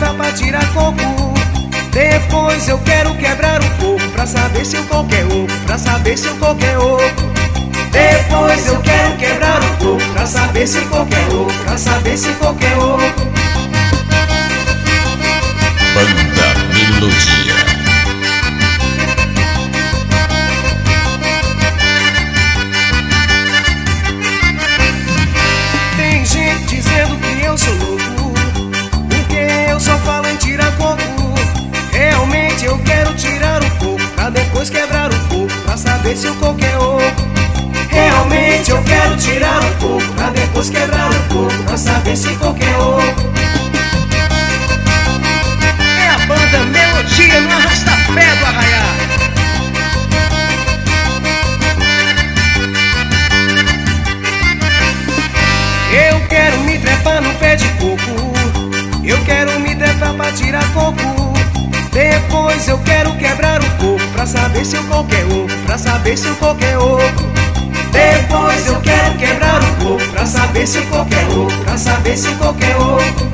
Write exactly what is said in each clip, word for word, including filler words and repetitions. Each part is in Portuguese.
treva pra tirar coco. Depois eu quero quebrar o coco pra saber se o coco é oco, pra saber se o coco é oco. Depois eu quero quebrar o coco pra saber se o coco é oco, pra saber se o coco é oco. Banda Melodia. Tem gente dizendo que eu sou louco, porque eu só falo em tirar coco. Realmente eu quero tirar o coco pra depois quebrar o coco pra saber se o coco é oco. Realmente eu quero tirar o coco pra depois quebrar o coco pra saber se o coco é oco. É a Banda Melodia no arrasta-pé do Arraiá. Eu quero me trepar no pé de coco, eu quero me trepar pra tirar coco. Depois eu quero quebrar o coco pra saber se o coco é oco, pra saber se o coco é oco. Depois eu quero quebrar o coco pra saber se o coco é oco, pra saber se o coco é oco.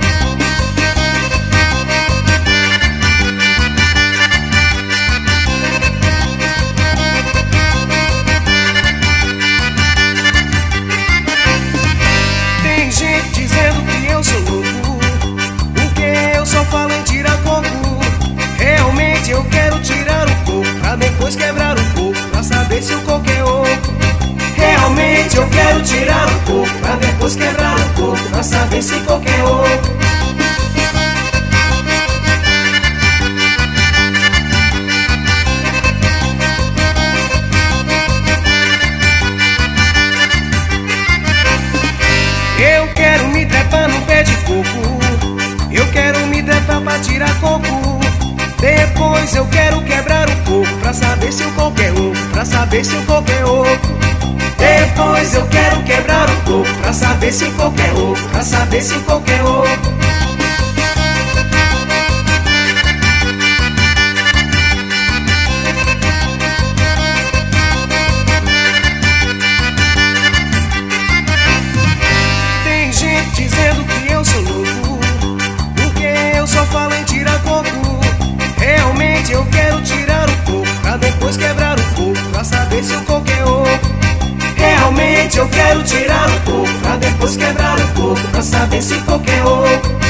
Tem gente dizendo que eu sou louco, porque eu só falo em tirar coco. Realmente eu quero tirar o coco pra depois quebrar o coco pra saber se o coco é oco. Realmente eu quero tirar o coco pra depois quebrar o coco pra saber se o coco é oco. Eu quero me trepar no pé de coco, eu quero me trepar pra tirar coco. Depois eu quero quebrar o coco pra saber se o coco é oco, pra saber se o coco é oco. Depois eu quero quebrar o coco pra saber se o coco é oco, pra saber se o coco é oco. Tem gente dizendo que eu sou louco, porque eu só falo em tirar coco. Realmente eu quero tirar o coco pra depois quebrar o coco pra saber se o coco é oco. Realmente eu quero tirar o coco pra depois quebrar o coco pra saber se o coco é oco.